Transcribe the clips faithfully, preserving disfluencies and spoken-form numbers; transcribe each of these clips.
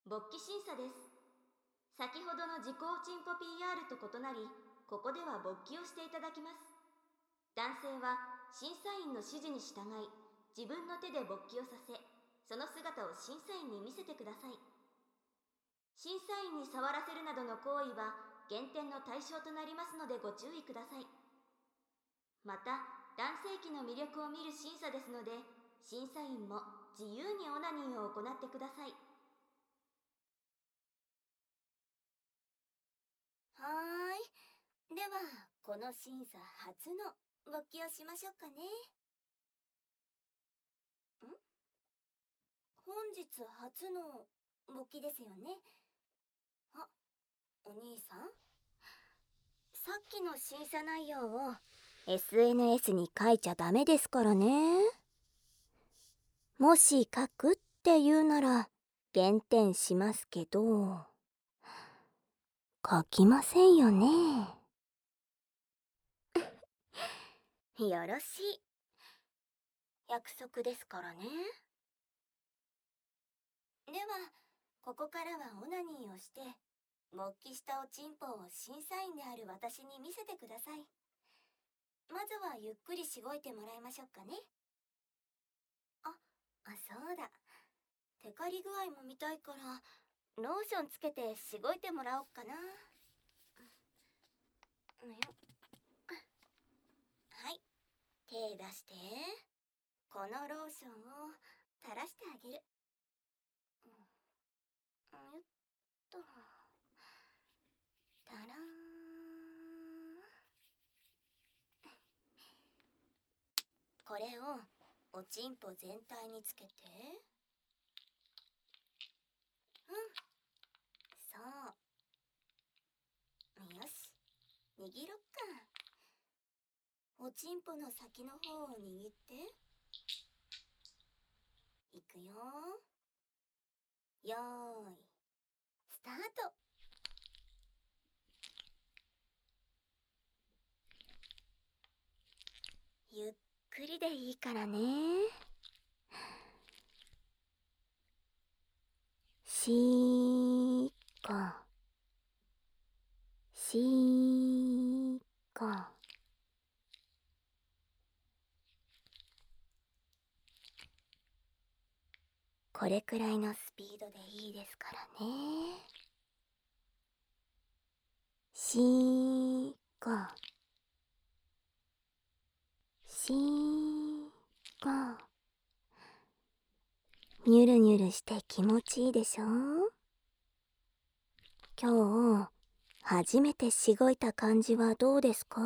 勃起審査です。先ほどの自己おちんぽ ピーアール と異なり、ここでは勃起をしていただきます。男性は審査員の指示に従い、自分の手で勃起をさせ、その姿を審査員に見せてください。審査員に触らせるなどの行為は減点の対象となりますのでご注意ください。また、男性器の魅力を見る審査ですので、審査員も自由にオナニーを行ってください。 はーい。では、この審査初の勃起をしましょうかね。ん本日初の勃起ですよね。あ、お兄さん、さっきの審査内容を エスエヌエス に書いちゃダメですからね。もし書くって言うなら減点しますけど、書きませんよね。よろしい。約束ですからね。では、ここからはオナニーをして、勃起したおちんぽを審査員である私に見せてください。まずはゆっくりしごいてもらいましょうかね。あ、あ、そうだ。テカリ具合も見たいから、ローションつけてしごいてもらおっかな。うんよ。はい、手出して。このローションを垂らしてあげる。うん、よっと。たらーん。これをおちんぽ全体につけて。うん、そう。よし、握ろっか。おちんぽの先の方を握って。いくよ。よーい、スタート。ゆっくりでいいからね。しーかしーか。これくらいのスピードでいいですからね。しーかしーか。ニュルニュルして気持ちいいでしょ。今日初めてしごいた感じはどうですか？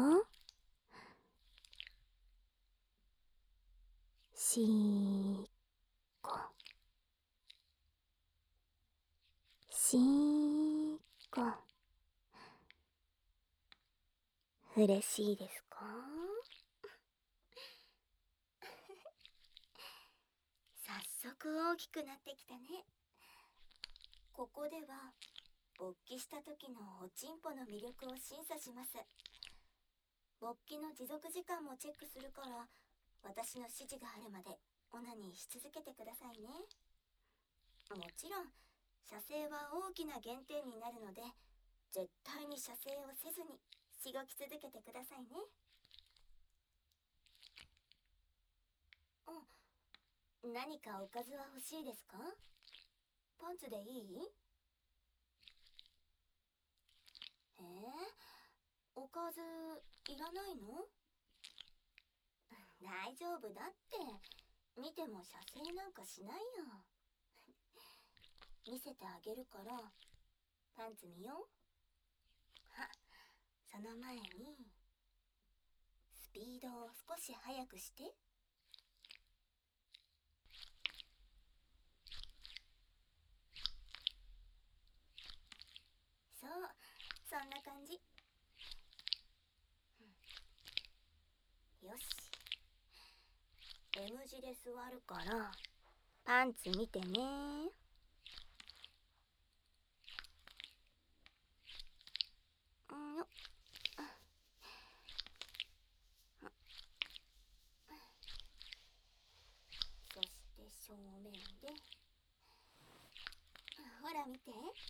しーかしーか。嬉しいですか？早速大きくなってきたね。ここでは勃起した時のおちんぽの魅力を審査します。勃起の持続時間もチェックするから、私の指示があるまでオナニーし続けてくださいね。もちろん射精は大きな減点になるので、絶対に射精をせずにしごき続けてくださいね。うん、何かおかずは欲しいですか？パンツでいい？えー、おかずいらないの？大丈夫だって。見ても射精なんかしないよ。見せてあげるから、パンツ見よう。は、その前にスピードを少し速くして。そう、そんな感じ。よし、 M 字で座るからパンツ見てね。うんよ。そして正面で。ほら、 ら見て。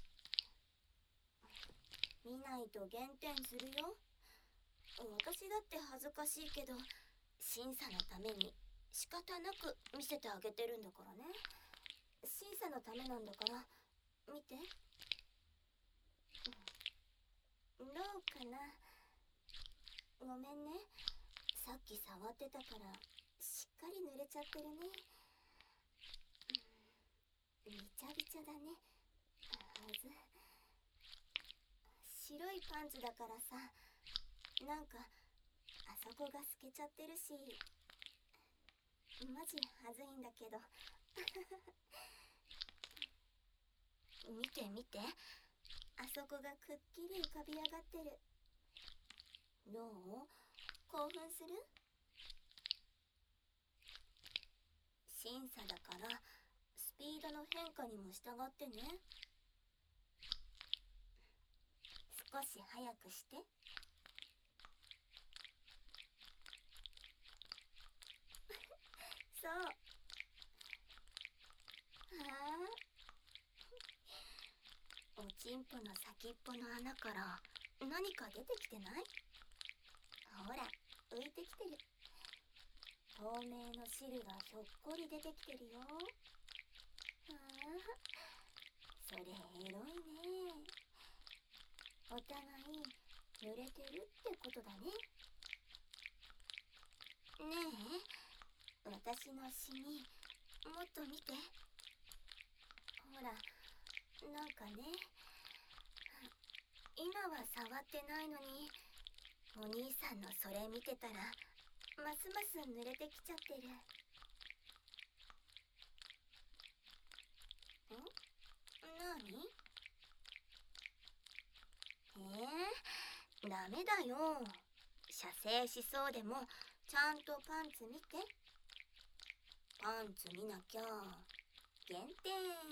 見ないと減点するよ。私だって恥ずかしいけど、審査のために仕方なく見せてあげてるんだからね。審査のためなんだから見て。どうかな。ごめんね、さっき触ってたからしっかり濡れちゃってるね。びちゃびちゃだね。はず。白いパンツだからさ、なんかあそこが透けちゃってるし、マジはずいんだけど。見て見て、あそこがくっきり浮かび上がってる。どう？興奮する？審査だからスピードの変化にも従ってね。少し早くして。そう。はあ。おちんぽの先っぽの穴から何か出てきてない？ほら、浮いてきてる。透明の汁がひょっこり出てきてるよ。はあ、それエロいね。お互い濡れてるってことだね。ねえ、私のシミもっと見て。ほら、なんかね、今は触ってないのに、お兄さんのそれ見てたらますます濡れてきちゃってる。ん？なに？えー、ダメだよ。射精しそうでもちゃんとパンツ見て。パンツ見なきゃ減点。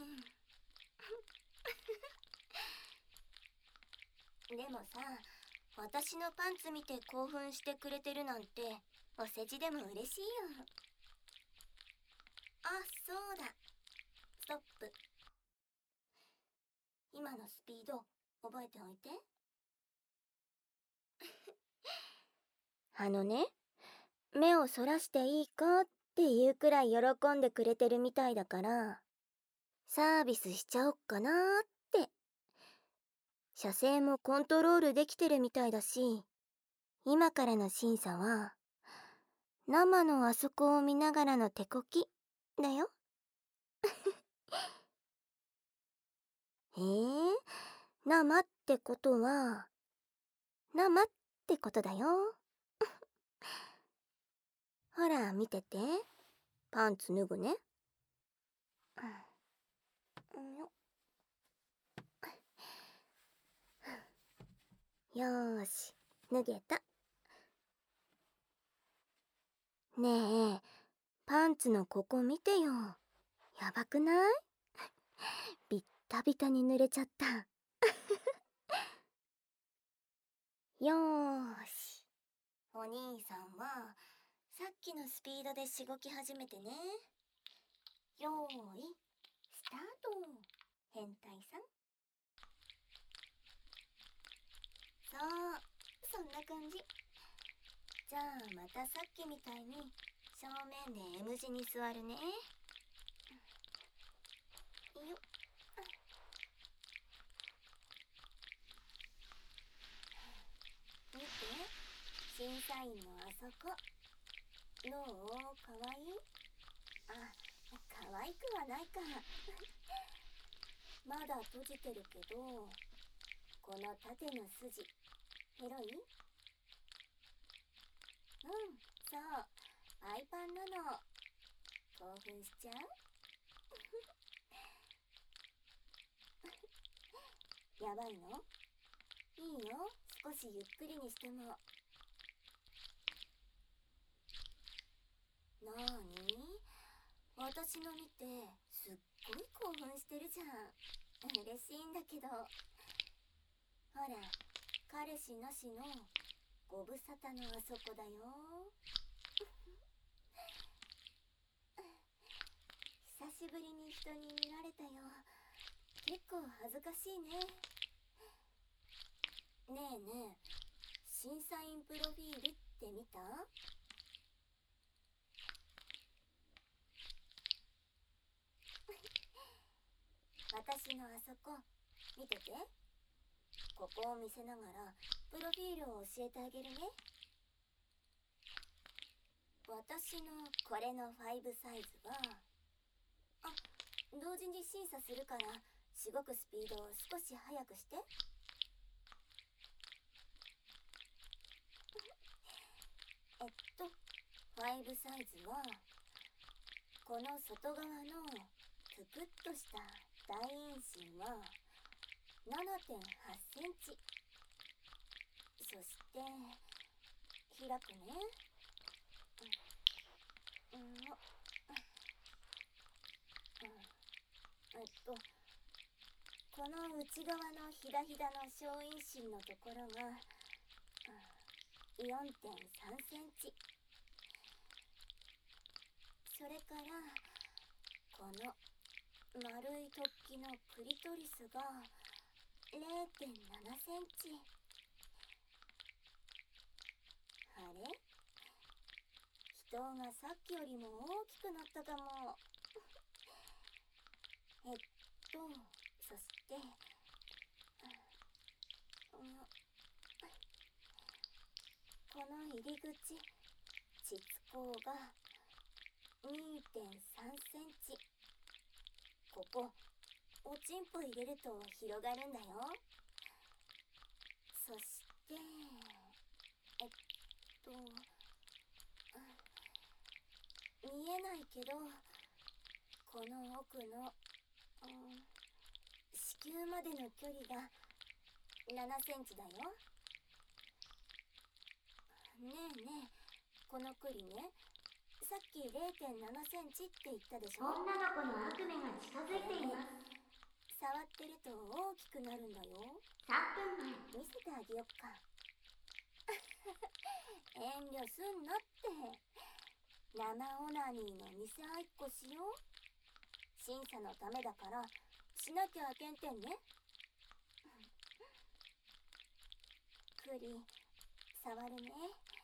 でもさ、私のパンツ見て興奮してくれてるなんてお世辞でも嬉しいよ。あ、そうだ。ストップ。今のスピード覚えておいて。あのね、目をそらしていいかっていうくらい喜んでくれてるみたいだから、サービスしちゃおっかなーって。射精もコントロールできてるみたいだし、今からの審査は生のあそこを見ながらの手こきだよ。へえ、生ってことは生ってことだよ。ほら見てて、パンツ脱ぐね。よーし、脱げた。ねえ、パンツのここ見てよ。やばくない？ビッタビタに濡れちゃった。よーし、お兄さんはさっきのスピードでしごき始めてね。よーい、スタート。変態さん。そう、そんな感じ。じゃあまたさっきみたいに正面で M 字に座るね。よっ。見て、審査員のあそこ。どう？かわいい？あ、かわいくはないか。まだ閉じてるけど、この縦の筋、広い？うん、そう、パイパンなの。興奮しちゃう？やばいの？いいよ、少しゆっくりにしても。なーに？私の見てすっごい興奮してるじゃん。嬉しいんだけど。ほら、彼氏なしのご無沙汰のあそこだよ。久しぶりに人に見られたよ。 結構恥ずかしいね。ねえねえ、審査員プロフィールって見た？私のあそこ見てて。ここを見せながらプロフィールを教えてあげるね。私のこれのファイブサイズは、あ、同時に審査するからしごくスピードを少し速くして。えっとファイブサイズはこの外側のぷくっとした大陰唇は ななてんはちセンチ。そして開くね。うん、うん、うん、えっとこの内側のひだひだの小陰唇のところが、うん、よんてんさんセンチ。それからこの丸い突起のクリトリスが れいてんななセンチ。あれ？人がさっきよりも大きくなったかも。えっとそして、うん、この入り口膣口が にてんさんセンチ。ここおちんぽ入れると広がるんだよ。そしてえっと、うん、見えないけどこの奥の、うん、子宮までの距離がななセンチだよ。ねえねえ、この栗ね、さっき れいてんななセンチって言ったでしょ。 女の子の悪夢が近づいています。 触ってると大きくなるんだよ。 さんぷんまえ。 見せてあげよっか。遠慮すんなって。生オナニーの見せ合いっこしよう。審査のためだからしなきゃあけんてんね。クリ触るね。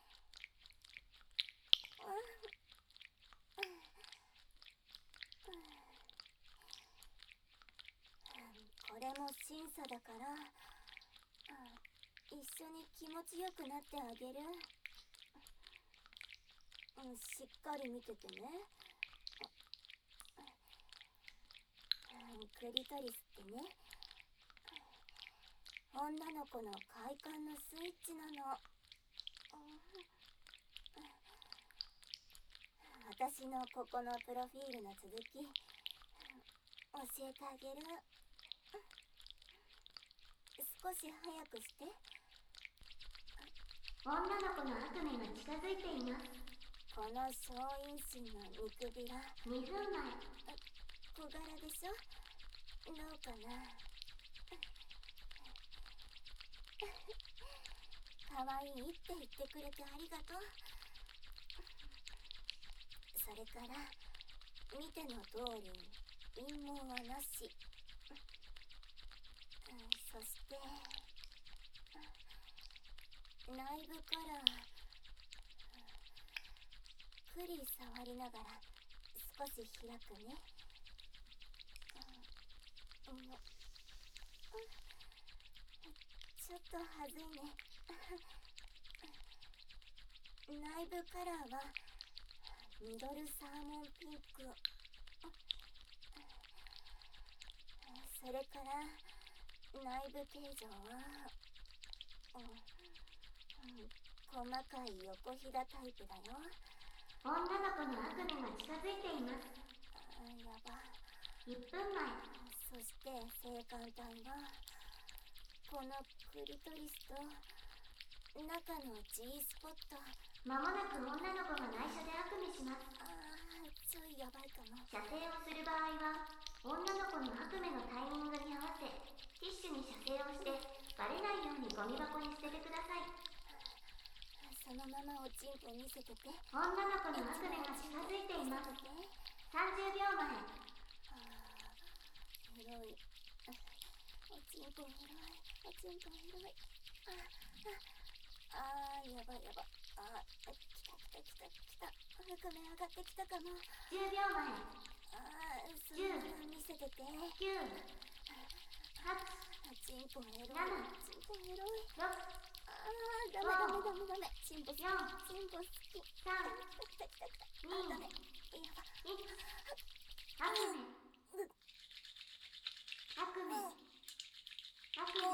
これも審査だから、一緒に気持ちよくなってあげる。しっかり見ててね。クリトリスってね、女の子の快感のスイッチなの。私のここのプロフィールの続き教えてあげる。少し早くして。 女の子の悪夢が近づいています。 この小陰唇の見くびらにふんまえ。 小柄でしょ。どうかな。かわいいって言ってくれてありがとう。それから見ての通り陰毛はなし。そして内部からクリ触りながら少し開くね。うん、ちょっとはずいね。内部カラーはミドルサーモンピンク。それから内部形状は、うんうん、細かい横ひだタイプだよ。 女の子の悪夢が近づいています。 あ、やば。 いっぷんまえ。 そして性感帯はこのクリトリスと中の G スポット。 まもなく女の子が内緒で悪夢します。 あー、ちょいやばいかも。 射精をする場合は女の子の悪夢のタイミングに合わせティッシュに射精をしてバレないようにゴミ箱に捨ててください。 そのままおちんぽ見せてて。 女の子の悪夢が近づいています。さんじゅうびょうまえ。 広い。 んぽ広い。おちんぽ広い。ああ、あー、やばいやば。あー、来た来た来た来た。深め上がってきたかも。 じゅうびょうまえ。 あー、そのまま見せてて。 きゅう、はち、 ちんぽ広い。 なな、 ちんぽ広い。 ろく、 あー、ダメダメダメダメ。ちんぽ好き。 よん、 ちんぽ好き。 さん、 来た来た来た来た。 に、 あ、ダメ。やば。 いち。悪夢、悪夢、悪夢、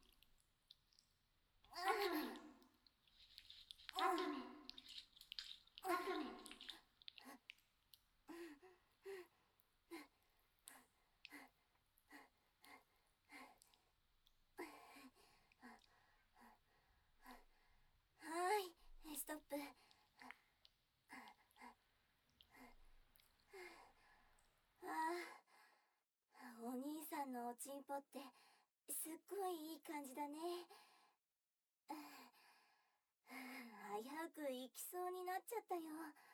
悪夢、悪夢、悪夢。 はい、ストップ。あー、お兄さんのおちんぽってすっごいいい感じだね。危うく行きそうになっちゃったよ。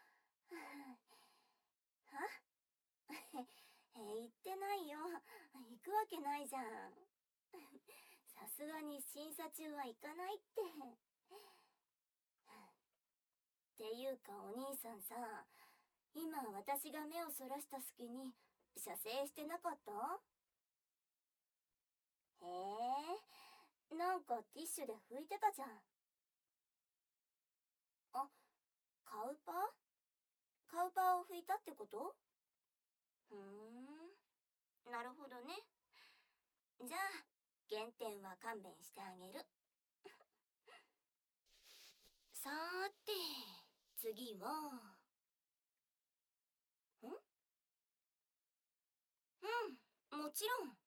はえ、行ってないよ。行くわけないじゃん。さすがに審査中は行かないって。っていうかお兄さんさ、今私が目をそらした隙に射精してなかった？へえ、なんかティッシュで拭いてたじゃん。あ、カウパー？カウパーを拭いたってこと？ふーん、なるほどね。じゃあ、減点は勘弁してあげる。さーて、次は、ん？うん、もちろん。